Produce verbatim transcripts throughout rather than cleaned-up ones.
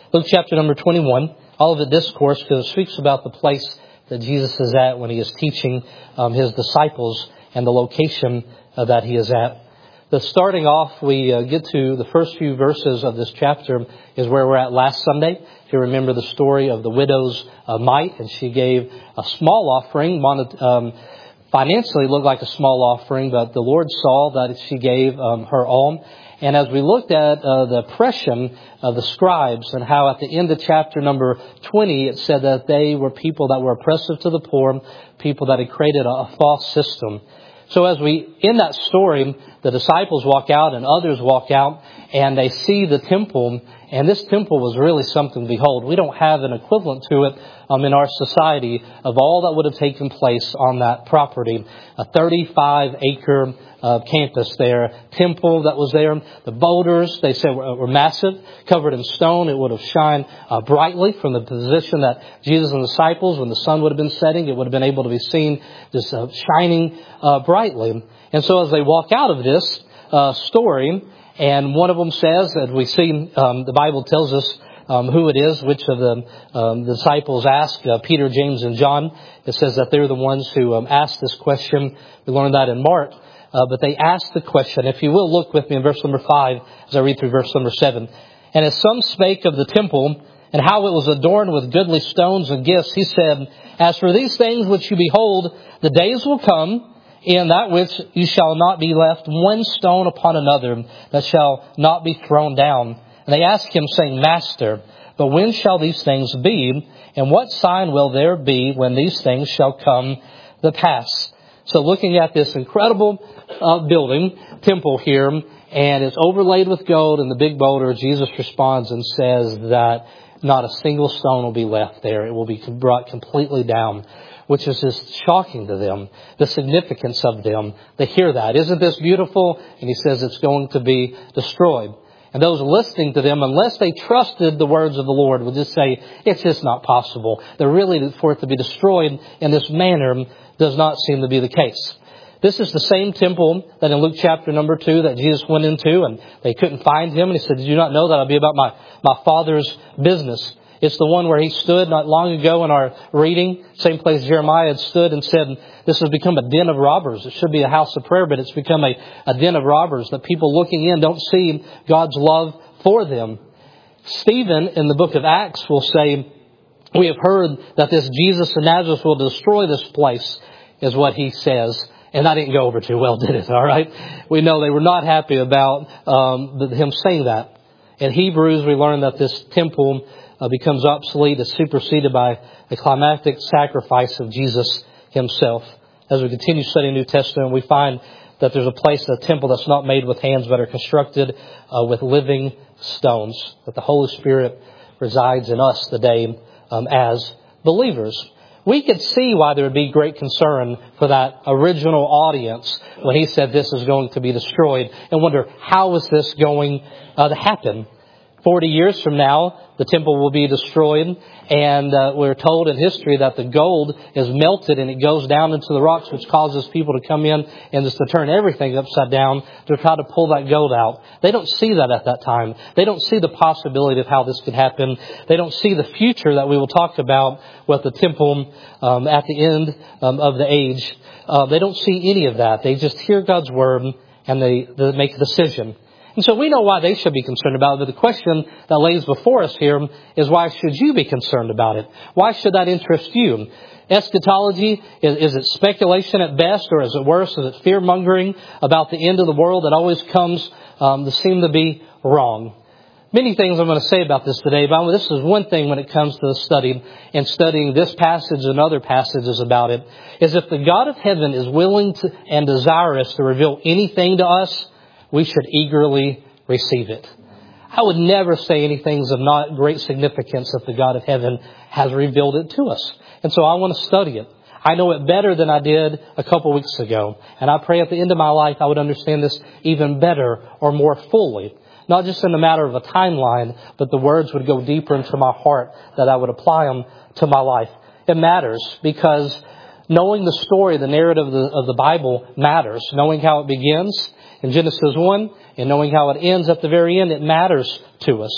Luke chapter number twenty-one, all of it discourse, because it speaks about the place that Jesus is at when he is teaching um, his disciples and the location uh, that he is at. The starting off, we uh, get to the first few verses of this chapter is where we're at last Sunday. If you remember the story of the widow's uh, mite, and she gave a small offering, wanted, um, financially looked like a small offering, but the Lord saw that she gave um, her all. And as we looked at uh, the oppression of the scribes and how at the end of chapter number twenty, it said that they were people that were oppressive to the poor, people that had created a, a false system. So as we, in that story, the disciples walk out and others walk out and they see the temple, and this temple was really something to behold. We don't have an equivalent to it um, in our society of all that would have taken place on that property. A thirty-five acre uh, campus there, temple that was there. The boulders, they said, were, were massive, covered in stone. It would have shined uh, brightly from the position that Jesus and the disciples, when the sun would have been setting, it would have been able to be seen just uh, shining uh, brightly. And so as they walk out of this uh, story, and one of them says, that we see, um, the Bible tells us um, who it is, which of the, um, the disciples asked, uh, Peter, James, and John. It says that they're the ones who um, asked this question. We learned that in Mark. Uh, but they asked the question. If you will, look with me in verse number five as I read through verse number seven. And as some spake of the temple and how it was adorned with goodly stones and gifts, he said, as for these things which you behold, the days will come, in that which you shall not be left one stone upon another that shall not be thrown down. And they asked him, saying, Master, but when shall these things be? And what sign will there be when these things shall come to pass? So looking at this incredible uh, building, temple here, and it's overlaid with gold and the big boulder, Jesus responds and says that not a single stone will be left there. It will be brought completely down, which is just shocking to them, the significance of them. They hear that. Isn't this beautiful? And he says it's going to be destroyed. And those listening to them, unless they trusted the words of the Lord, would just say, it's just not possible. They're really for it to be destroyed in this manner does not seem to be the case. This is the same temple that in Luke chapter number two that Jesus went into, and they couldn't find him. And he said, did you not know that I'll be about my, my Father's business? It's the one where he stood not long ago in our reading, same place Jeremiah had stood and said, this has become a den of robbers. It should be a house of prayer, but it's become a, a den of robbers that people looking in don't see God's love for them. Stephen in the book of Acts will say, we have heard that this Jesus of Nazareth will destroy this place, is what he says. And that didn't go over too well, did it? All right. We know they were not happy about um, him saying that. In Hebrews, we learn that this temple uh, becomes obsolete, is superseded by the climactic sacrifice of Jesus himself. As we continue studying the New Testament, we find that there's a place, a temple that's not made with hands, but are constructed uh, with living stones, that the Holy Spirit resides in us today um, as believers. We could see why there would be great concern for that original audience when he said this is going to be destroyed, and wonder, how is this going uh, to happen? Forty years from now, the temple will be destroyed, and uh, we're told in history that the gold is melted and it goes down into the rocks, which causes people to come in and just to turn everything upside down to try to pull that gold out. They don't see that at that time. They don't see the possibility of how this could happen. They don't see the future that we will talk about with the temple um, at the end um, of the age. Uh, they don't see any of that. They just hear God's word and they, they make a decision. And so we know why they should be concerned about it. But the question that lays before us here is, why should you be concerned about it? Why should that interest you? Eschatology, is, is it speculation at best, or is it worse? Is it fear-mongering about the end of the world that always comes um, to seem to be wrong? Many things I'm going to say about this today, but this is one thing when it comes to the study and studying this passage and other passages about it, is if the God of heaven is willing to and desirous to reveal anything to us, we should eagerly receive it. I would never say anything of not great significance if the God of heaven has revealed it to us. And so I want to study it. I know it better than I did a couple weeks ago. And I pray at the end of my life I would understand this even better or more fully. Not just in the matter of a timeline, but the words would go deeper into my heart, that I would apply them to my life. It matters because knowing the story, the narrative of the, of the Bible matters. Knowing how it begins in Genesis one and knowing how it ends at the very end, it matters to us.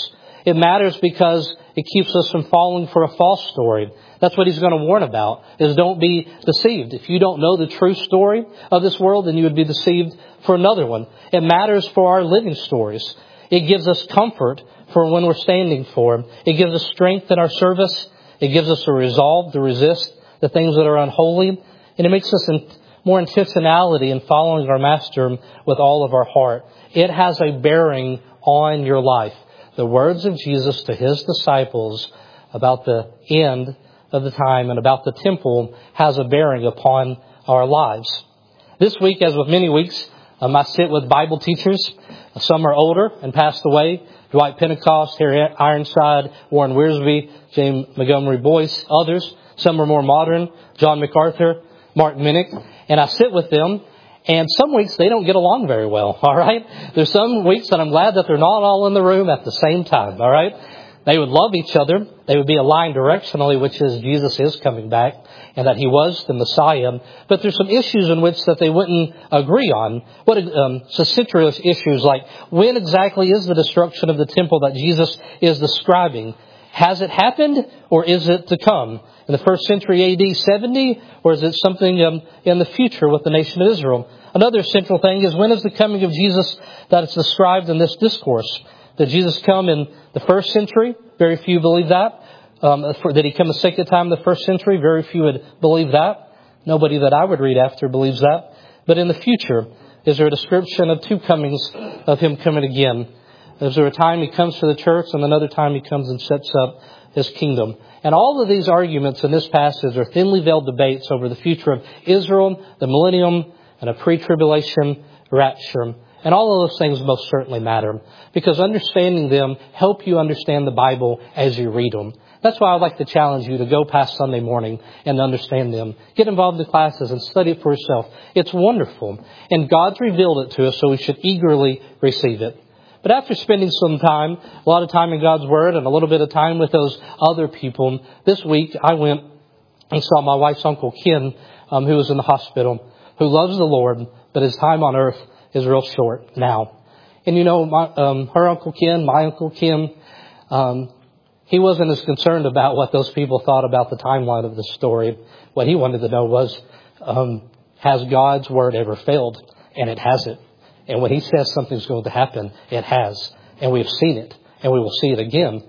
It matters because it keeps us from falling for a false story. That's what he's going to warn about, is don't be deceived. If you don't know the true story of this world, then you would be deceived for another one. It matters for our living stories. It gives us comfort for when we're standing for Him. It gives us strength in our service. It gives us a resolve to resist the things that are unholy. And it makes us in more intentionality in following our Master with all of our heart. It has a bearing on your life. The words of Jesus to His disciples about the end of the time and about the temple has a bearing upon our lives. This week, as with many weeks, um, I sit with Bible teachers. Some are older and passed away. Dwight Pentecost, Harry Ironside, Warren Wiersbe, James Montgomery Boyce, others. Some are more modern, John MacArthur, Mark Minnick. And I sit with them, and some weeks they don't get along very well, all right? There's some weeks that I'm glad that they're not all in the room at the same time, all right? They would love each other. They would be aligned directionally, which is Jesus is coming back and that He was the Messiah. But there's some issues in which that they wouldn't agree on. What um, some central issues like when exactly is the destruction of the temple that Jesus is describing? Has it happened or is it to come? In the first century A D seventy, or is it something um, in the future with the nation of Israel? Another central thing is when is the coming of Jesus that is described in this discourse? Did Jesus come in the first century? Very few believe that. Um, for, did He come a second time in the first century? Very few would believe that. Nobody that I would read after believes that. But in the future, is there a description of two comings of Him coming again? Is there a time He comes to the church and another time He comes and sets up His kingdom? And all of these arguments in this passage are thinly veiled debates over the future of Israel, the millennium, and a pre-tribulation rapture. And all of those things most certainly matter, because understanding them help you understand the Bible as you read them. That's why I'd like to challenge you to go past Sunday morning and understand them. Get involved in classes and study it for yourself. It's wonderful. And God's revealed it to us, so we should eagerly receive it. But after spending some time, a lot of time in God's Word and a little bit of time with those other people, this week I went and saw my wife's Uncle Ken, um, who was in the hospital, who loves the Lord, but his time on earth is real short now. And you know, my, um, her Uncle Ken, my Uncle Ken, um, he wasn't as concerned about what those people thought about the timeline of the story. What he wanted to know was, um, has God's Word ever failed? And it hasn't. And when He says something's going to happen, it has. And we've seen it. And we will see it again.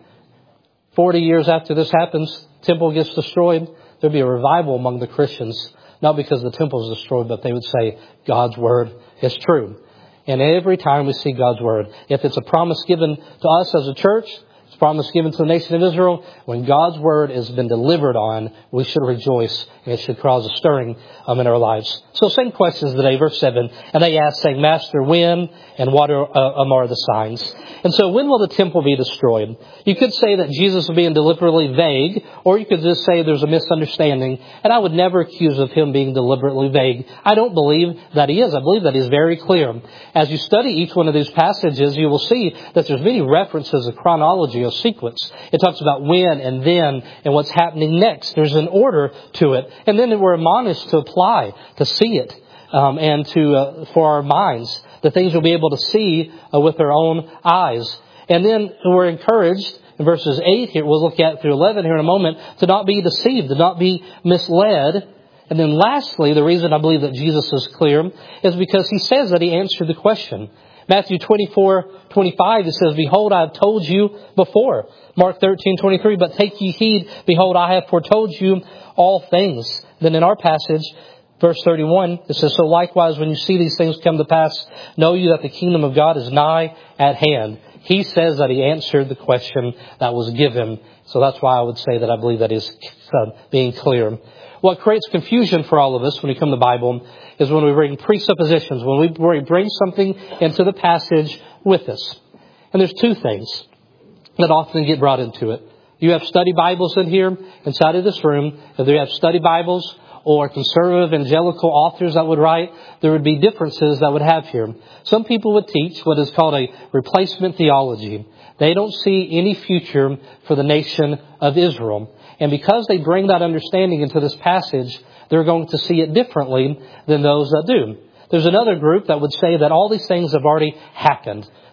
Forty years after this happens, temple gets destroyed. There'll be a revival among the Christians. Not because the temple is destroyed, but they would say God's Word is true. And every time we see God's Word, if it's a promise given to us as a church, it's a promise given to the nation of Israel, when God's Word has been delivered on, we should rejoice, and it should cause a stirring um, in our lives. So same questions today, verse seven. And they asked, saying, Master, when and what are, uh, um, are the signs? And so when will the temple be destroyed? You could say that Jesus was being deliberately vague, or you could just say there's a misunderstanding. And I would never accuse of Him being deliberately vague. I don't believe that He is. I believe that He is very clear. As you study each one of these passages, you will see that there's many references of chronology, of sequence. It talks about when and then and what's happening next. There's an order to it. And then we're admonished to apply, to see it, um, and to uh, for our minds, the things we'll be able to see uh, with our own eyes. And then we're encouraged in verses eight here, we'll look at through eleven here in a moment, to not be deceived, to not be misled. And then lastly, the reason I believe that Jesus is clear is because He says that He answered the question. Matthew twenty-four twenty-five, it says, Behold, I have told you before. Mark thirteen twenty-three, But take ye heed, behold, I have foretold you all things. Then in our passage, verse thirty-one, it says, So likewise, when you see these things come to pass, know you that the kingdom of God is nigh at hand. He says that He answered the question that was given. So that's why I would say that I believe that is uh, being clear. What creates confusion for all of us when we come to the Bible is when we bring presuppositions, when we bring something into the passage with us. And there's two things that often get brought into it. You have study Bibles in here, inside of this room. If you have study Bibles or conservative evangelical authors that would write, there would be differences that would have here. Some people would teach what is called a replacement theology. They don't see any future for the nation of Israel. And because they bring that understanding into this passage, they're going to see it differently than those that do. There's another group that would say that all these things have already happened.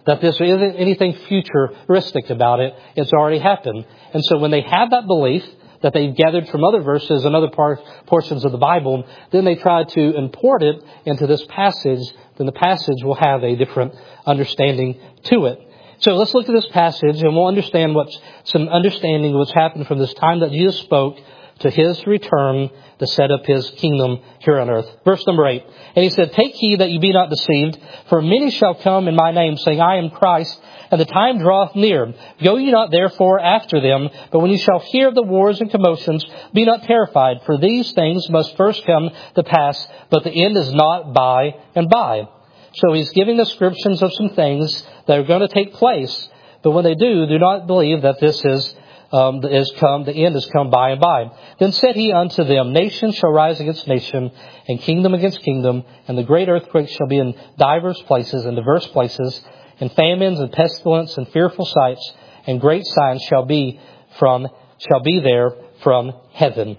that this isn't anything futuristic about it. It's already happened. And so when they have that belief that they've gathered from other verses and other par- portions of the Bible, then they try to import it into this passage, then the passage will have a different understanding to it. So let's look at this passage and we'll understand what's some understanding of what's happened from this time that Jesus spoke to his return to set up his kingdom here on earth. Verse number eight. And he said, "Take heed that you be not deceived, for many shall come in my name, saying, I am Christ, and the time draweth near. Go ye not therefore after them, but when you shall hear of the wars and commotions, be not terrified, for these things must first come to pass, but the end is not by and by." So he's giving descriptions of some things that are going to take place, but when they do, do not believe that this is Um, is come, the end is come by and by. Then said he unto them, "Nation shall rise against nation, and kingdom against kingdom, and the great earthquake shall be in divers places, and diverse places, and famines and pestilence and fearful sights, and great signs shall be from shall be there from heaven."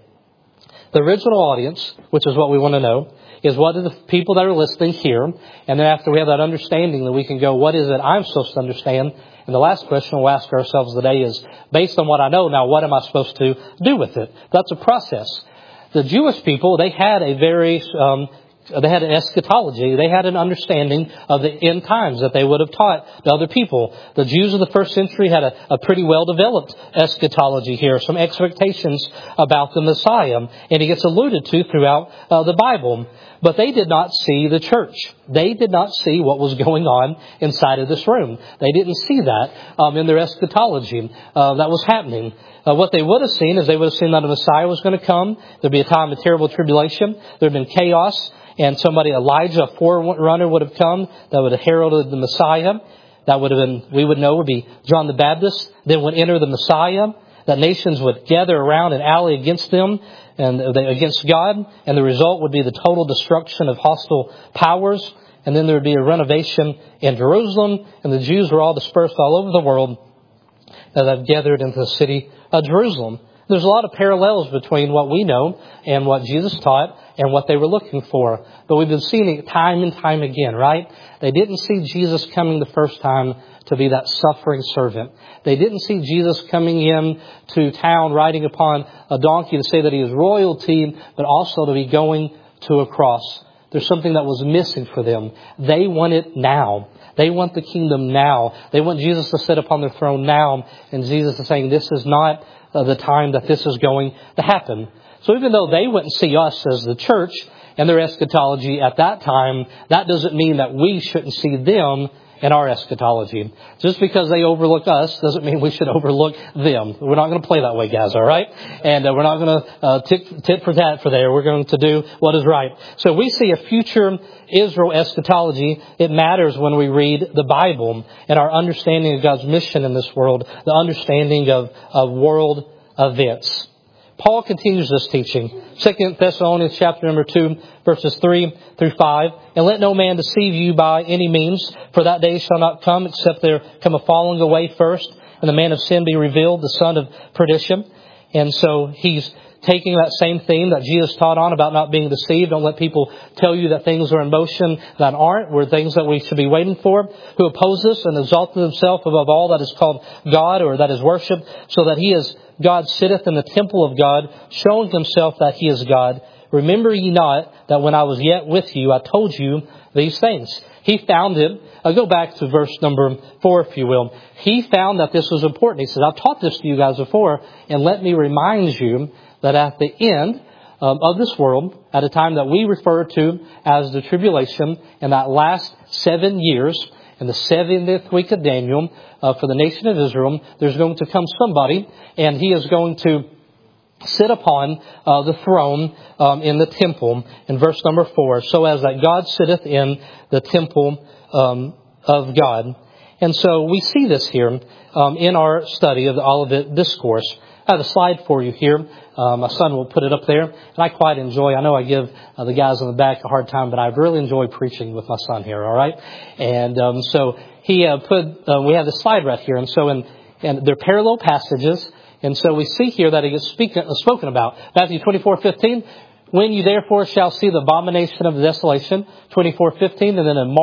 The original audience, which is what we want to know, is what do the people that are listening hear, and then after we have that understanding, then we can go, what is it I'm supposed to understand? And the last question we'll ask ourselves today is, based on what I know now, what am I supposed to do with it? That's a process. The Jewish people, they had a very, um, they had an eschatology. They had an understanding of the end times that they would have taught to other people. The Jews of the first century had a, a pretty well-developed eschatology here, some expectations about the Messiah, and it gets alluded to throughout uh, the Bible. But they did not see the church. They did not see what was going on inside of this room. They didn't see that um, in their eschatology uh, that was happening. Uh, what they would have seen is they would have seen that a Messiah was going to come. There'd be a time of terrible tribulation. There'd been chaos. And somebody, Elijah, a forerunner, would have come that would have heralded the Messiah. That would have been, we would know, would be John the Baptist. Then would enter the Messiah. That nations would gather around and ally against them and against God. And the result would be the total destruction of hostile powers. And then there would be a renovation in Jerusalem. And the Jews were all dispersed all over the world that have gathered into the city of Jerusalem. There's a lot of parallels between what we know and what Jesus taught and what they were looking for. But we've been seeing it time and time again, right? They didn't see Jesus coming the first time to be that suffering servant. They didn't see Jesus coming in to town riding upon a donkey to say that he is royalty, but also to be going to a cross. There's something that was missing for them. They want it now. They want the kingdom now. They want Jesus to sit upon their throne now. And Jesus is saying this is not uh, the time that this is going to happen. So even though they wouldn't see us as the church and their eschatology at that time, that doesn't mean that we shouldn't see them in our eschatology. Just because they overlook us doesn't mean we should overlook them. We're not going to play that way, guys, all right? And uh, we're not going to uh, tit, tit for tat for there. We're going to do what is right. So we see a future Israel eschatology. It matters when we read the Bible and our understanding of God's mission in this world, the understanding of, of world events. Paul continues this teaching. Second Thessalonians chapter number two, verses three through five. And let no man deceive you by any means, for that day shall not come except there come a falling away first, and the man of sin be revealed, the son of perdition. And so he's taking that same theme that Jesus taught on about not being deceived. Don't let people tell you that things are in motion that aren't. We're things that we should be waiting for. Who oppose us and exalt himself above all that is called God or that is worshipped, so that he is God sitteth in the temple of God, showing himself that he is God. Remember ye not that when I was yet with you, I told you these things. He found it. I'll go back to verse number four, if you will. He found that this was important. He said, I've taught this to you guys before, and let me remind you that at the end um, of this world, at a time that we refer to as the tribulation, in that last seven years, in the seventieth week of Daniel, uh, for the nation of Israel, there's going to come somebody, and he is going to sit upon uh, the throne um, in the temple, in verse number four, so as that God sitteth in the temple um, of God. And so we see this here um, in our study of the Olivet Discourse. I have a slide for you here. Uh, my son will put it up there. And I quite enjoy, I know I give uh, the guys in the back a hard time, but I really enjoy preaching with my son here, all right? And um, so he uh, put, uh, we have the slide right here. And so in, and they're parallel passages. And so we see here that it is speak, uh, spoken about. Matthew twenty-four fifteen, when you therefore shall see the abomination of the desolation, twenty-four fifteen, and then in Mark,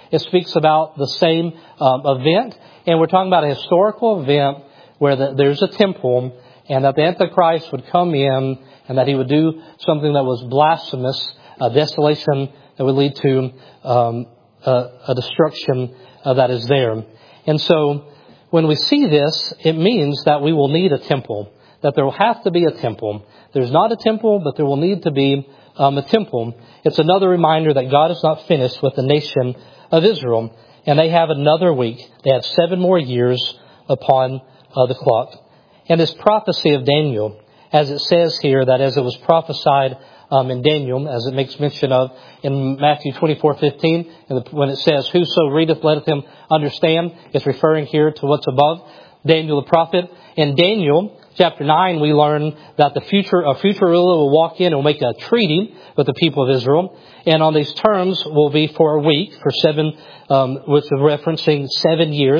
it speaks about the same um, event. And we're talking about a historical event where the, there's a temple, and that the Antichrist would come in and that he would do something that was blasphemous, a desolation that would lead to um, a, a destruction uh, that is there. And so when we see this, it means that we will need a temple, that there will have to be a temple. There's not a temple, but there will need to be um, a temple. It's another reminder that God is not finished with the nation of Israel, and they have another week. They have seven more years upon uh, the clock. And this prophecy of Daniel, as it says here, that as it was prophesied um, in Daniel, as it makes mention of in Matthew twenty-four fifteen, and the, when it says, "Whoso readeth, let him understand," it's referring here to what's above Daniel the prophet. In Daniel chapter nine, we learn that the future a future ruler will walk in and will make a treaty with the people of Israel, and on these terms will be for a week, for seven, um, with referencing seven years,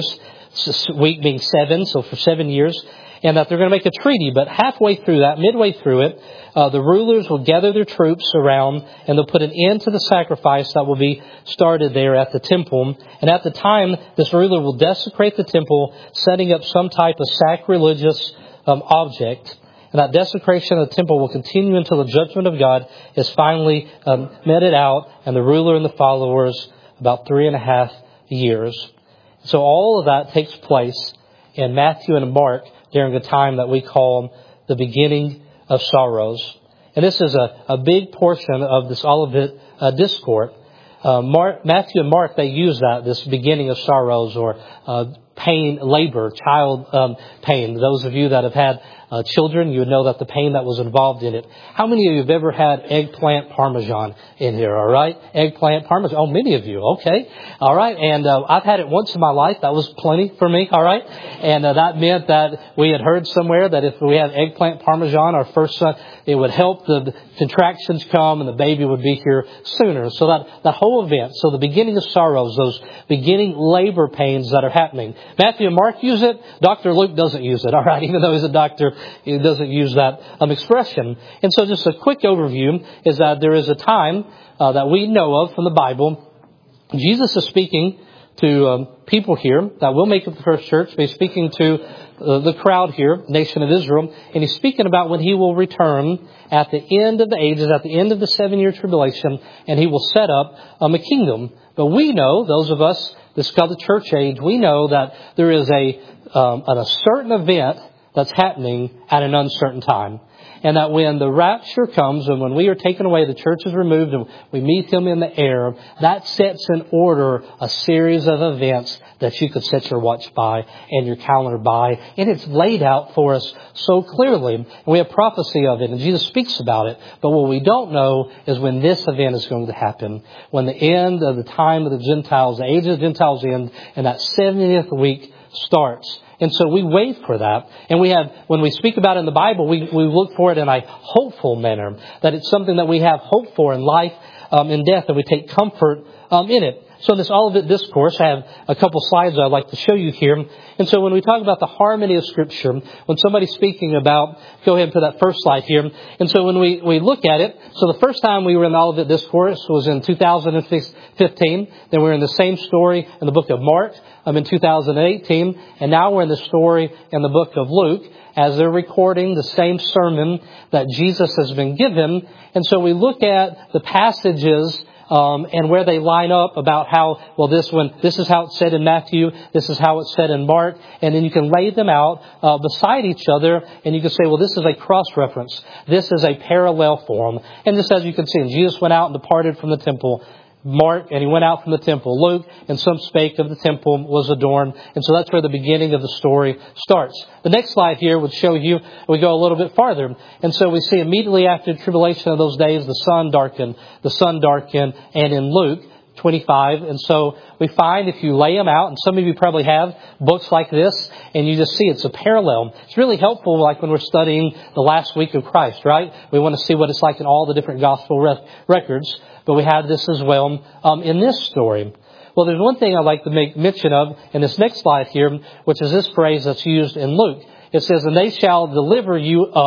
week being seven, so for seven years. And that they're going to make a treaty, but halfway through that, midway through it, uh, the rulers will gather their troops around, and they'll put an end to the sacrifice that will be started there at the temple. And at the time, this ruler will desecrate the temple, setting up some type of sacrilegious um, object. And that desecration of the temple will continue until the judgment of God is finally um, meted out, and the ruler and the followers about three and a half years. So all of that takes place in Matthew and Mark during a time that we call the beginning of sorrows. And this is a, a big portion of this Olivet uh, discourse. Uh, Mark, Matthew and Mark, they use that, this beginning of sorrows, or uh, pain, labor, child um, pain. Those of you that have had uh, children, you would know that the pain that was involved in it. How many of you have ever had eggplant parmesan in here, all right? Eggplant parmesan. Oh, many of you. Okay. All right. And uh, I've had it once in my life. That was plenty for me, all right? And uh, that meant that we had heard somewhere that if we had eggplant parmesan, our first son, it would help the, the contractions come and the baby would be here sooner. So that, that whole event, so the beginning of sorrows, those beginning labor pains that are happening. Matthew and Mark use it. Doctor Luke doesn't use it, all right? Even though he's a doctor, he doesn't use that um, expression. And so just a quick overview is that there is a time uh, that we know of from the Bible. Jesus is speaking to um, people here that will make up the first church. He's speaking to uh, the crowd here, nation of Israel, and he's speaking about when he will return at the end of the ages, at the end of the seven-year tribulation, and he will set up um, a kingdom. But we know, those of us, this is called the church age, we know that there is a, um, a certain event that's happening at an uncertain time. And that when the rapture comes and when we are taken away, the church is removed and we meet Him in the air, that sets in order a series of events that you could set your watch by and your calendar by. And it's laid out for us so clearly. And we have prophecy of it and Jesus speaks about it. But what we don't know is when this event is going to happen. When the end of the time of the Gentiles, the age of the Gentiles end, and that seventieth week starts. And so we wait for that. And we have, when we speak about it in the Bible, we, we look for it in a hopeful manner. That it's something that we have hope for in life, um, in death, and we take comfort um, in it. So in this Olivet Discourse, I have a couple slides I'd like to show you here. And so when we talk about the harmony of Scripture, when somebody's speaking about, go ahead and put that first slide here. And so when we, we look at it, so the first time we were in the Olivet Discourse was in two thousand fifteen. Then we were in the same story in the book of Mark um, in two thousand eighteen. And now we're in the story in the book of Luke as they're recording the same sermon that Jesus has been given. And so we look at the passages Um, and where they line up about how, well, this one, this is how it's said in Matthew, this is how it's said in Mark, and then you can lay them out uh, beside each other, and you can say, well, this is a cross-reference. This is a parallel form. And just as you can see, and Jesus went out and departed from the temple. Mark, and he went out from the temple. Luke, and some spake of the temple was adorned. And so that's where the beginning of the story starts. The next slide here would show you, we go a little bit farther. And so we see immediately after the tribulation of those days, the sun darkened, the sun darkened, and in Luke twenty-five. And so we find if you lay them out, and some of you probably have books like this, and you just see it's a parallel. It's really helpful like when we're studying the last week of Christ, right? We want to see what it's like in all the different gospel re- records. But we have this as well um, in this story. Well, there's one thing I'd like to make mention of in this next slide here, which is this phrase that's used in Luke. It says, and they shall deliver you up,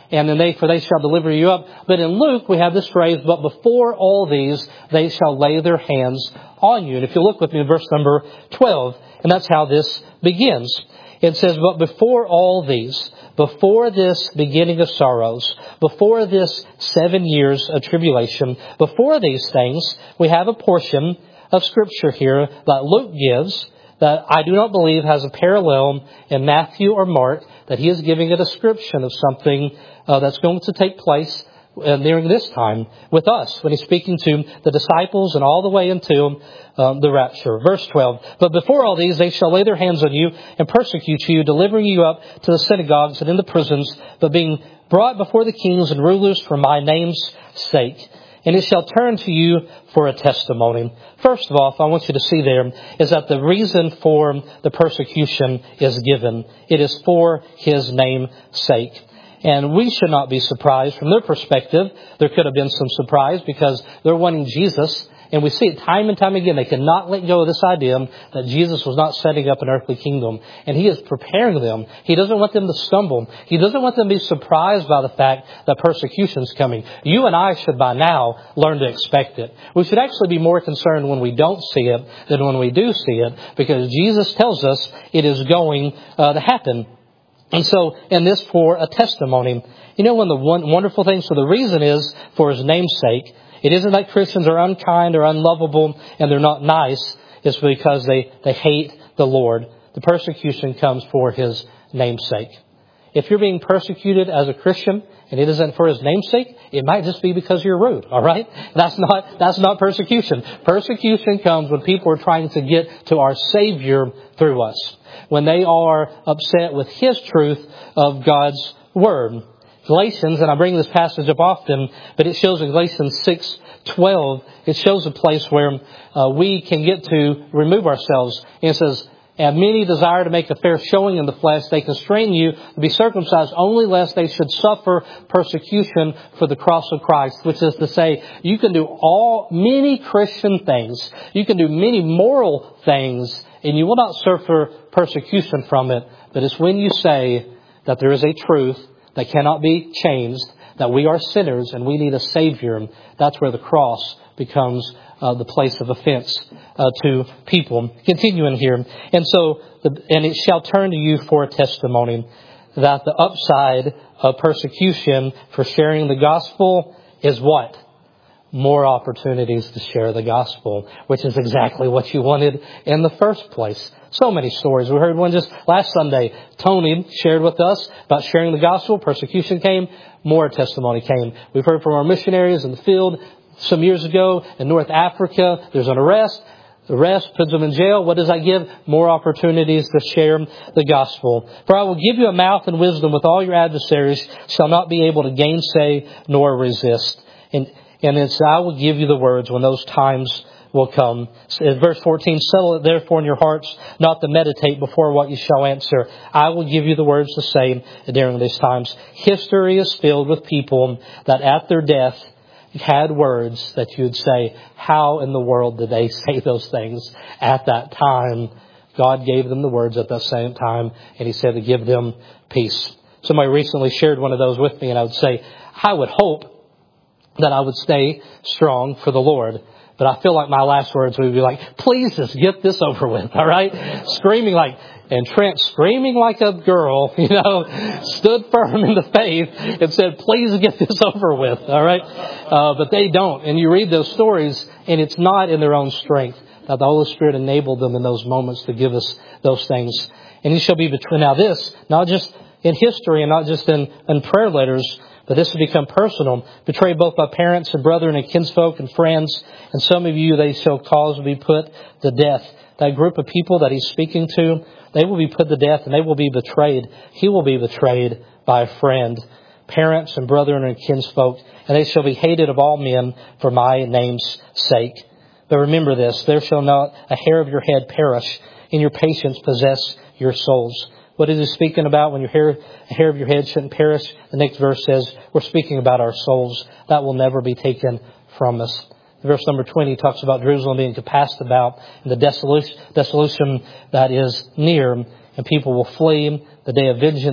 and then they, for they shall deliver you up. But in Luke, we have this phrase, but before all these, they shall lay their hands on you. And if you look with me in verse number twelve, and that's how this begins. It says, but before all these, before this beginning of sorrows, before this seven years of tribulation, before these things, we have a portion of Scripture here that Luke gives that I do not believe has a parallel in Matthew or Mark, that he is giving a description of something uh, that's going to take place uh, during this time with us when he's speaking to the disciples and all the way into um, the rapture. Verse twelve, but before all these they shall lay their hands on you and persecute you, delivering you up to the synagogues and in the prisons, but being brought before the kings and rulers for my name's sake. And it shall turn to you for a testimony. First of all, I want you to see there is that the reason for the persecution is given. It is for His name's sake. And we should not be surprised. From their perspective, there could have been some surprise because they're wanting Jesus. And we see it time and time again. They cannot let go of this idea that Jesus was not setting up an earthly kingdom. And He is preparing them. He doesn't want them to stumble. He doesn't want them to be surprised by the fact that persecution is coming. You and I should by now learn to expect it. We should actually be more concerned when we don't see it than when we do see it, because Jesus tells us it is going uh, to happen. And so, in this for a testimony. You know, one of the one, wonderful things, so the reason is for His name's sake. It isn't that Christians are unkind or unlovable and they're not nice. It's because they, they hate the Lord. The persecution comes for His name's sake. If you're being persecuted as a Christian and it isn't for His name's sake, it might just be because you're rude. All right? That's not, that's not persecution. Persecution comes when people are trying to get to our Savior through us. When they are upset with His truth of God's Word. Galatians, and I bring this passage up often, but it shows in Galatians six twelve, it shows a place where uh, we can get to remove ourselves. And it says, and many desire to make a fair showing in the flesh. They constrain you to be circumcised only lest they should suffer persecution for the cross of Christ. Which is to say, you can do all, many Christian things. You can do many moral things, and you will not suffer persecution from it. But it's when you say that there is a truth that cannot be changed, that we are sinners and we need a Savior. That's where the cross becomes uh, the place of offense uh, to people. Continuing here. And so, the, and it shall turn to you for a testimony that the upside of persecution for sharing the gospel is what? More opportunities to share the gospel, which is exactly what you wanted in the first place. So many stories. We heard one just last Sunday. Tony shared with us about sharing the gospel. Persecution came. More testimony came. We've heard from our missionaries in the field some years ago in North Africa. There's an arrest. The arrest puts them in jail. What does that give? More opportunities to share the gospel. For I will give you a mouth and wisdom with all your adversaries shall not be able to gainsay nor resist. And And it's, I will give you the words when those times will come. In verse fourteen, settle it therefore in your hearts, not to meditate before what you shall answer. I will give you the words to say during these times. History is filled with people that at their death had words that you would say, how in the world did they say those things at that time? God gave them the words at that same time, and He said to give them peace. Somebody recently shared one of those with me, and I would say, I would hope that I would stay strong for the Lord. But I feel like my last words would be like, please just get this over with, all right? Screaming like, and Trent screaming like a girl, you know, stood firm in the faith and said, please get this over with, all right? Uh, but they don't. And you read those stories, and it's not in their own strength that the Holy Spirit enabled them in those moments to give us those things. And He shall be between. Now this, not just in history and not just in, in prayer letters, but this has become personal. Betrayed both by parents and brethren and kinsfolk and friends. And some of you they shall cause to be put to death. That group of people that He's speaking to, they will be put to death and they will be betrayed. He will be betrayed by a friend. Parents and brethren and kinsfolk. And they shall be hated of all men for my name's sake. But remember this, there shall not a hair of your head perish. In your patience possess your souls. What is He speaking about when your hair, a hair of your head shouldn't perish? The next verse says, we're speaking about our souls. That will never be taken from us. Verse number twenty talks about Jerusalem being compassed about and the desolation, desolation that is near. And people will flee. The day of vengeance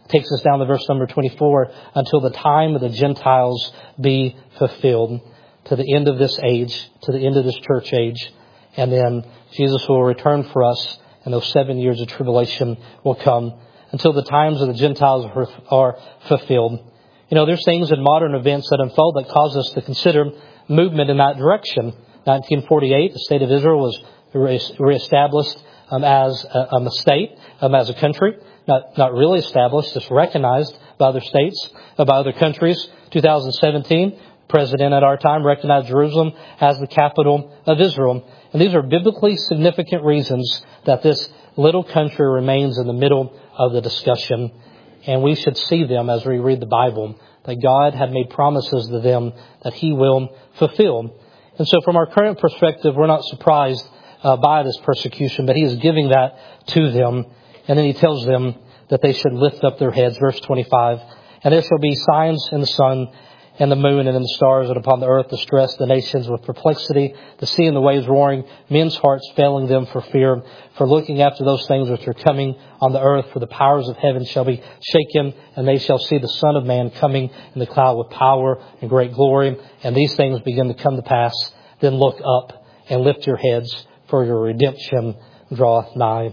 Takes us down to verse number twenty-four. Until the time of the Gentiles be fulfilled. To the end of this age. To the end of this church age. And then Jesus will return for us. And those seven years of tribulation will come. Until the times of the Gentiles are fulfilled. You know, there's things in modern events that unfold that cause us to consider movement in that direction. nineteen forty-eight, the state of Israel was reestablished um, as a, a state, um, as a country. Not, not really established, just recognized by other states, uh, by other countries. two thousand seventeen, president at our time recognized Jerusalem as the capital of Israel. And these are biblically significant reasons that this little country remains in the middle of the discussion. And we should see them as we read the Bible, that God had made promises to them that He will fulfill. And so from our current perspective, we're not surprised uh, by this persecution, but He is giving that to them. And then He tells them that they should lift up their heads. Verse twenty-five, and there shall be signs in the sun and the moon and in the stars, and upon the earth distress the nations with perplexity, the sea and the waves roaring, men's hearts failing them for fear, for looking after those things which are coming on the earth. For the powers of heaven shall be shaken, and they shall see the Son of Man coming in the cloud with power and great glory. And these things begin to come to pass. Then look up and lift your heads, for your redemption draweth nigh.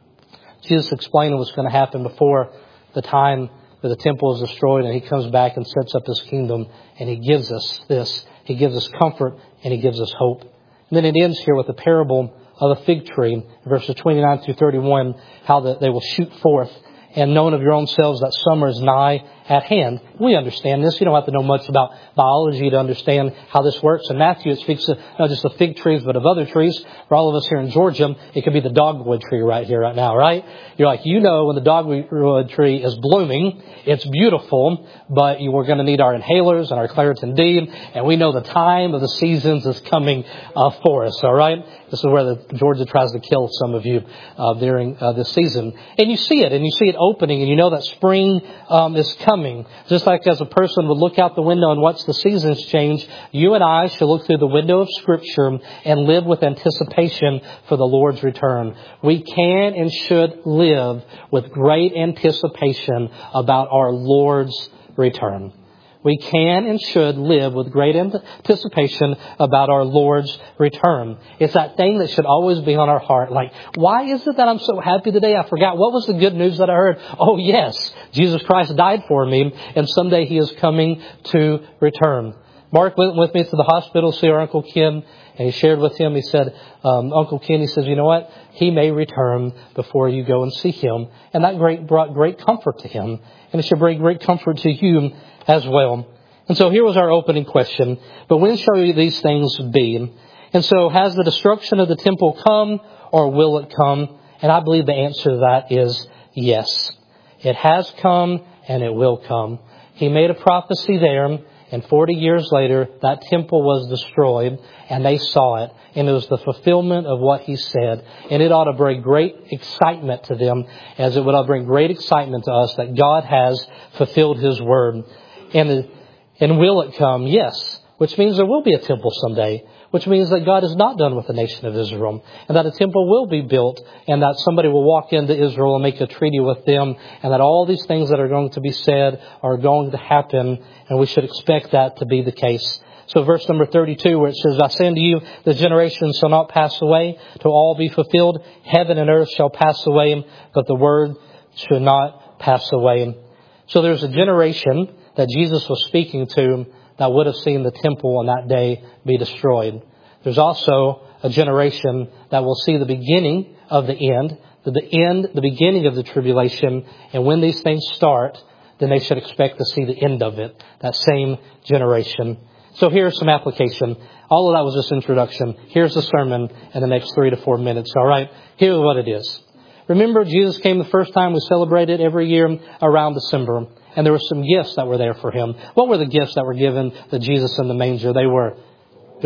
Jesus explained what's going to happen before the time that the temple is destroyed, and He comes back and sets up His kingdom, and He gives us this. He gives us comfort, and He gives us hope. And then it ends here with the parable of the fig tree, verses twenty-nine through thirty-one, how that they will shoot forth, and knowing of your own selves that summer is nigh at hand. We understand this. You don't have to know much about biology to understand how this works. In Matthew, it speaks of not just of fig trees, but of other trees. For all of us here in Georgia, it could be the dogwood tree right here, right now, right? You're like, you know, when the dogwood tree is blooming, it's beautiful, but you, we're going to need our inhalers and our Claritin D, and we know the time of the seasons is coming uh, for us, all right? This is where the Georgia tries to kill some of you uh, during uh, this season. And you see it, and you see it opening, and you know that spring um, is coming. Just like as a person would look out the window and watch the seasons change, you and I should look through the window of Scripture and live with anticipation for the Lord's return. We can and should live with great anticipation about our Lord's return. We can and should live with great anticipation about our Lord's return. It's that thing that should always be on our heart. Like, why is it that I'm so happy today? I forgot. What was the good news that I heard? Oh, yes, Jesus Christ died for me, and someday He is coming to return. Mark went with me to the hospital to see our Uncle Ken, and he shared with him, he said, um, Uncle Ken, he says, you know what? He may return before you go and see him. And that great brought great comfort to him. And it should bring great comfort to you as well. And so here was our opening question. But when shall these things be? And so has the destruction of the temple come, or will it come? And I believe the answer to that is yes. It has come and it will come. He made a prophecy there. And forty years later, that temple was destroyed, and they saw it. And it was the fulfillment of what He said. And it ought to bring great excitement to them, as it would ought to bring great excitement to us that God has fulfilled His word. And, and will it come? Yes. Which means there will be a temple someday. Which means that God is not done with the nation of Israel. And that a temple will be built. And that somebody will walk into Israel and make a treaty with them. And that all these things that are going to be said are going to happen. And we should expect that to be the case. So verse number thirty-two, where it says, I say unto you, the generation shall not pass away till all be fulfilled. Heaven and earth shall pass away, but the word should not pass away. So there's a generation that Jesus was speaking to that would have seen the temple on that day be destroyed. There's also a generation that will see the beginning of the end, the, the end, the beginning of the tribulation. And when these things start, then they should expect to see the end of it, that same generation. So here's some application. All of that was just introduction. Here's the sermon in the next three to four minutes. All right. Here's what it is. Remember, Jesus came the first time we celebrate it every year around December. And there were some gifts that were there for Him. What were the gifts that were given to Jesus in the manger? They were, go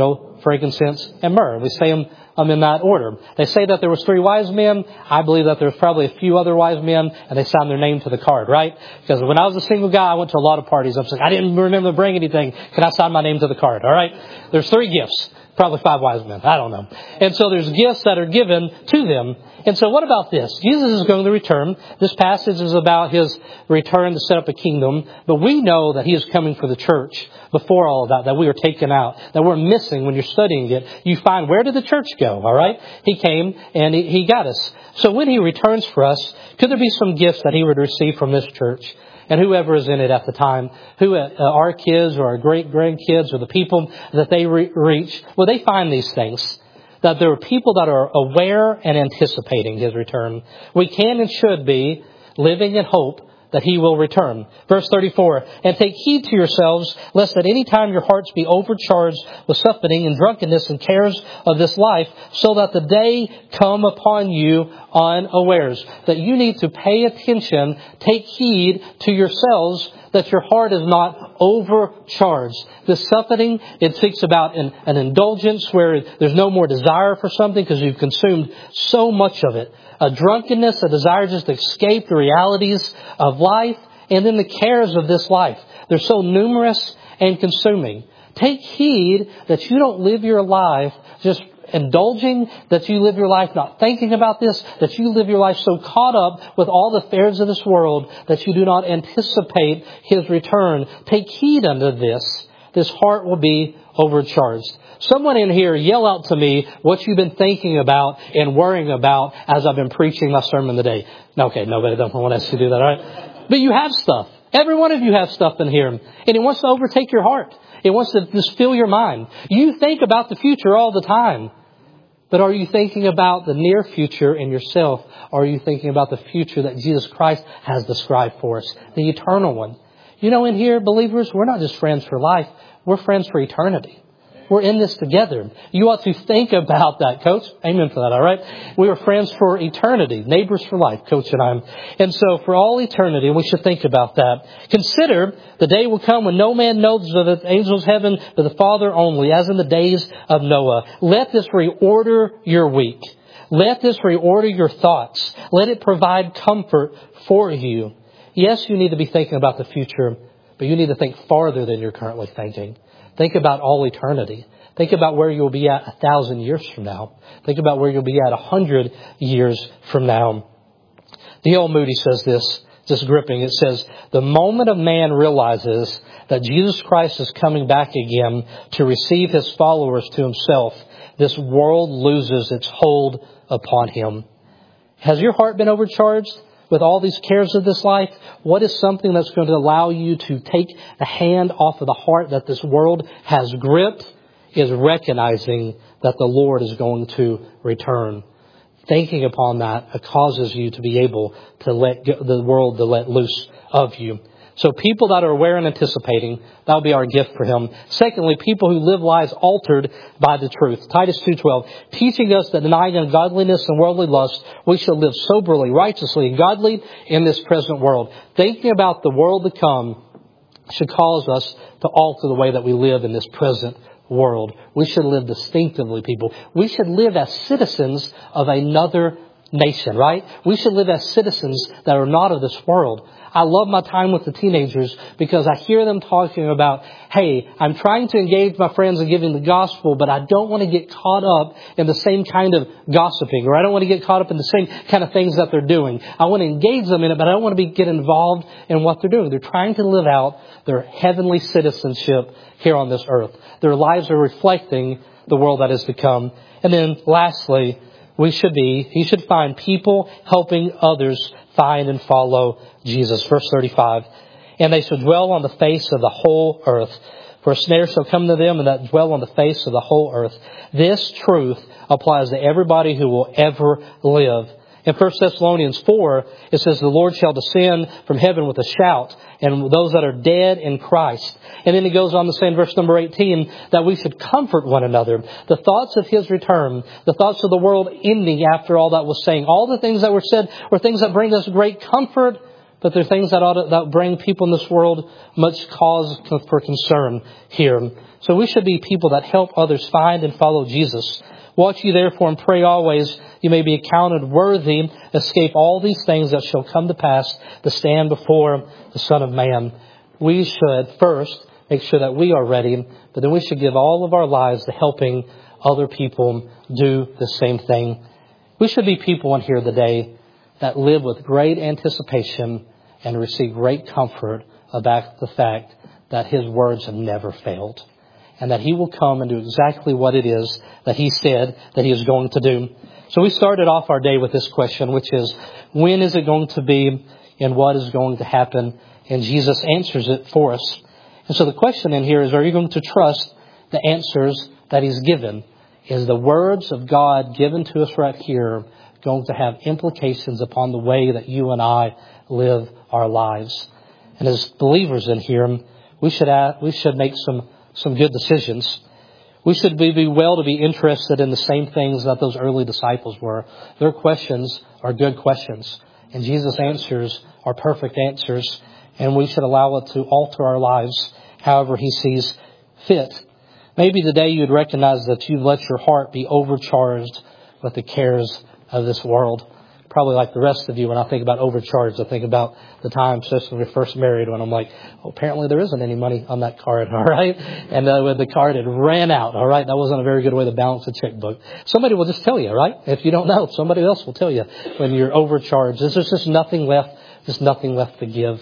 frankincense, and myrrh. We say them um, in that order. They say that there was three wise men. I believe that there was probably a few other wise men, and they signed their name to the card, right? Because when I was a single guy, I went to a lot of parties. I was like, I didn't remember to bring anything. Can I sign my name to the card? All right? There's three gifts. Probably five wise men. I don't know. And so there's gifts that are given to them. And so what about this? Jesus is going to return. This passage is about His return to set up a kingdom. But we know that He is coming for the church before all of that, that we are taken out, that we're missing when you're studying it. You find, where did the church go? All right? He came and He, he got us. So when He returns for us, could there be some gifts that He would receive from this church? And whoever is in it at the time, who uh, our kids or our great-grandkids or the people that they re- reach, well, they find these things. That there are people that are aware and anticipating His return. We can and should be living in hope that He will return. Verse thirty-four, and take heed to yourselves, lest at any time your hearts be overcharged with suffering and drunkenness and cares of this life, so that the day come upon you unawares. That you need to pay attention, take heed to yourselves, that your heart is not overcharged. The suffering, it speaks about an, an indulgence where there's no more desire for something because you've consumed so much of it. A drunkenness, a desire just to escape the realities of life, and then the cares of this life. They're so numerous and consuming. Take heed that you don't live your life just indulging, that you live your life not thinking about this, that you live your life so caught up with all the affairs of this world that you do not anticipate His return. Take heed unto this. This heart will be overcharged. Someone in here yell out to me what you've been thinking about and worrying about as I've been preaching my sermon today. No, okay, nobody doesn't want us to do that, all right? But you have stuff. Every one of you have stuff in here. And it wants to overtake your heart. It wants to just fill your mind. You think about the future all the time. But are you thinking about the near future in yourself? Or are you thinking about the future that Jesus Christ has described for us? The eternal one. You know, in here, believers, we're not just friends for life. We're friends for eternity. We're in this together. You ought to think about that, Coach. Amen for that, all right? We are friends for eternity, neighbors for life, Coach and I. And so for all eternity, we should think about that. Consider the day will come when no man knows of the angels of heaven, but the Father only, as in the days of Noah. Let this reorder your week. Let this reorder your thoughts. Let it provide comfort for you. Yes, you need to be thinking about the future, but you need to think farther than you're currently thinking. Think about all eternity. Think about where you'll be at a thousand years from now. Think about where you'll be at a hundred years from now. D L Moody says this, just gripping. It says, the moment a man realizes that Jesus Christ is coming back again to receive His followers to Himself, this world loses its hold upon him. Has your heart been overcharged with all these cares of this life? What is something that's going to allow you to take a hand off of the heart that this world has gripped? Is recognizing that the Lord is going to return. Thinking upon that causes you to be able to let go, the world to let loose of you. So people that are aware and anticipating, that will be our gift for Him. Secondly, people who live lives altered by the truth. Titus two twelve, teaching us that denying ungodliness and worldly lust, we shall live soberly, righteously, and godly in this present world. Thinking about the world to come should cause us to alter the way that we live in this present world. We should live distinctively, people. We should live as citizens of another nation, right? We should live as citizens that are not of this world. I love my time with the teenagers because I hear them talking about, hey, I'm trying to engage my friends in giving the gospel, but I don't want to get caught up in the same kind of gossiping, or I don't want to get caught up in the same kind of things that they're doing. I want to engage them in it, but I don't want to be get involved in what they're doing. They're trying to live out their heavenly citizenship here on this earth. Their lives are reflecting the world that is to come. And then lastly, we should be, he should find people helping others find and follow Jesus. Verse thirty-five, and they shall dwell on the face of the whole earth. For a snare shall come to them, and that dwell on the face of the whole earth. This truth applies to everybody who will ever live. In First Thessalonians four, it says, the Lord shall descend from heaven with a shout, and those that are dead in Christ. And then he goes on to say in verse number eighteen, that we should comfort one another. The thoughts of His return, the thoughts of the world ending after all that was saying, all the things that were said were things that bring us great comfort, but they're things that ought to, that bring people in this world much cause for concern here. So we should be people that help others find and follow Jesus. Watch ye therefore and pray always, you may be accounted worthy, escape all these things that shall come to pass, to stand before the Son of Man. We should first make sure that we are ready, but then we should give all of our lives to helping other people do the same thing. We should be people in here today that live with great anticipation and receive great comfort about the fact that His words have never failed, and that He will come and do exactly what it is that He said that He is going to do. So we started off our day with this question, which is, when is it going to be and what is going to happen? And Jesus answers it for us. And so the question in here is, are you going to trust the answers that He's given? Is the words of God given to us right here going to have implications upon the way that you and I live our lives? And as believers in here, we should add, we should make some, some good decisions. We should be, be well to be interested in the same things that those early disciples were. Their questions are good questions, and Jesus' answers are perfect answers, and we should allow it to alter our lives however He sees fit. Maybe today you'd recognize that you've let your heart be overcharged with the cares of this world. Probably like the rest of you, when I think about overcharged, I think about the time, especially when we first married, when I'm like, oh, apparently there isn't any money on that card, all right? And uh, when the card had ran out, all right? That wasn't a very good way to balance a checkbook. Somebody will just tell you, right? If you don't know, somebody else will tell you when you're overcharged. There's just nothing left, just nothing left to give.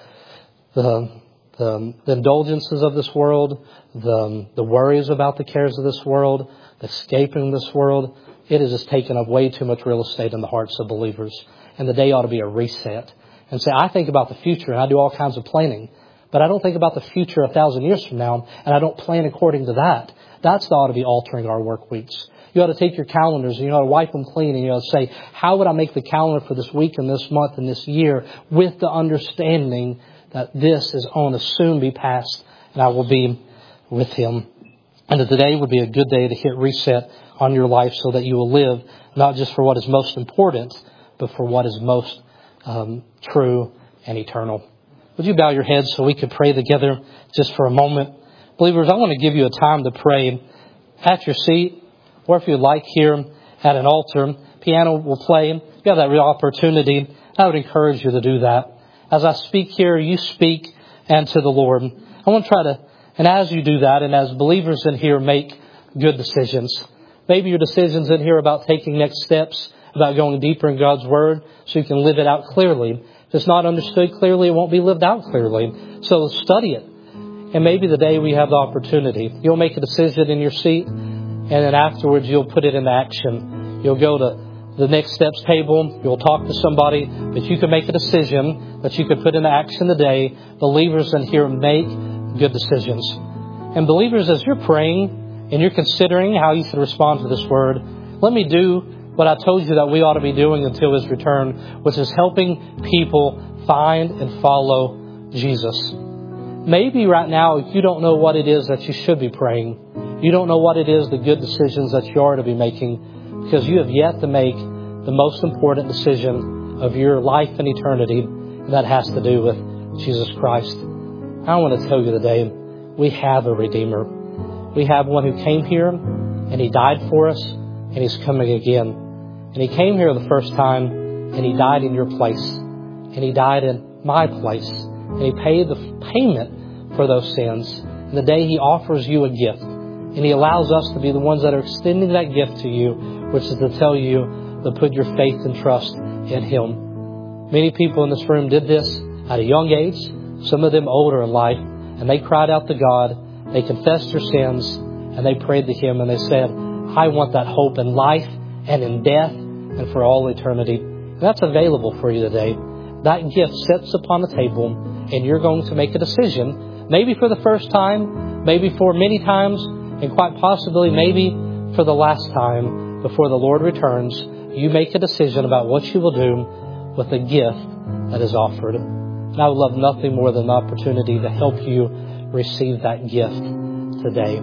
The, the, the indulgences of this world, the, the worries about the cares of this world, the escaping this world, it has just taken up way too much real estate in the hearts of believers. And the day ought to be a reset. And say, I think about the future and I do all kinds of planning. But I don't think about the future a thousand years from now, and I don't plan according to that. That's ought to be altering our work weeks. You ought to take your calendars and you ought to wipe them clean, and you ought to say, how would I make the calendar for this week and this month and this year with the understanding that this is on to soon be past and I will be with Him. And that today would be a good day to hit reset on your life so that you will live not just for what is most important, but for what is most um, true and eternal. Would you bow your heads so we could pray together just for a moment? Believers, I want to give you a time to pray at your seat, or if you'd like here at an altar. Piano will play. You have that real opportunity. I would encourage you to do that. As I speak here, you speak and to the Lord. I want to try to, and as you do that, and as believers in here make good decisions, maybe your decisions in here about taking next steps, about going deeper in God's Word so you can live it out clearly. If it's not understood clearly, it won't be lived out clearly. So study it. And maybe the day we have the opportunity, you'll make a decision in your seat, and then afterwards you'll put it into action. You'll go to the next steps table, you'll talk to somebody, but you can make a decision that you could put into action today. Believers in here make good decisions. And believers, as you're praying and you're considering how you should respond to this word, let me do what I told you that we ought to be doing until His return, which is helping people find and follow Jesus. Maybe right now you don't know what it is that you should be praying. You don't know what it is, the good decisions that you are to be making, because you have yet to make the most important decision of your life and eternity, and that has to do with Jesus Christ. I want to tell you today, we have a Redeemer. We have one who came here, and He died for us, and He's coming again. And He came here the first time, and He died in your place, and He died in my place, and He paid the payment for those sins. And the day He offers you a gift, and He allows us to be the ones that are extending that gift to you, which is to tell you to put your faith and trust in Him. Many people in this room did this at a young age, some of them older in life, and they cried out to God, they confessed their sins, and they prayed to Him, and they said, I want that hope in life and in death and for all eternity. And that's available for you today. That gift sits upon the table, and you're going to make a decision, maybe for the first time, maybe for many times, and quite possibly maybe for the last time before the Lord returns. You make a decision about what you will do with the gift that is offered. And I would love nothing more than the opportunity to help you receive that gift today.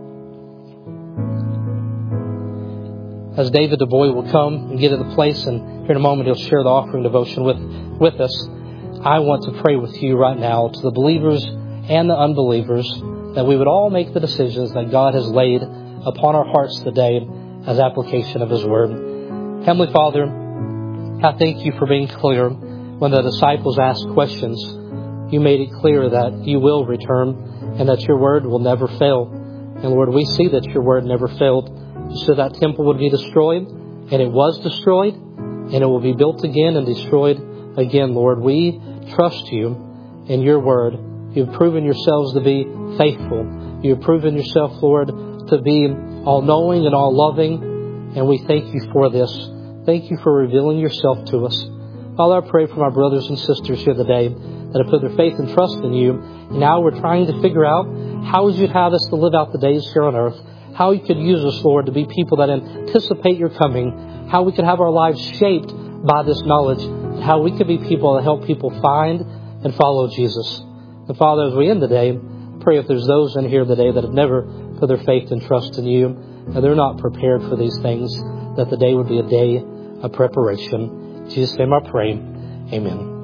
As David DuBois will come and get to the place, and here in a moment he'll share the offering devotion with, with us. I want to pray with you right now to the believers and the unbelievers that we would all make the decisions that God has laid upon our hearts today as application of His Word. Heavenly Father, I thank you for being clear when the disciples asked questions. You made it clear that you will return and that your word will never fail. And Lord, we see that your word never failed. You said that temple would be destroyed, and it was destroyed, and it will be built again and destroyed again, Lord. We trust you in your word. You've proven yourselves to be faithful. You've proven yourself, Lord, to be all-knowing and all-loving, and we thank you for this. Thank you for revealing yourself to us. Father, I pray for my brothers and sisters here today that have put their faith and trust in you. And now we're trying to figure out how you'd have us to live out the days here on earth, how you could use us, Lord, to be people that anticipate your coming, how we could have our lives shaped by this knowledge, and how we could be people that help people find and follow Jesus. And Father, as we end the day, I pray if there's those in here today that have never put their faith and trust in you, and they're not prepared for these things, that the day would be a day of preparation. In Jesus' name I pray. Amen.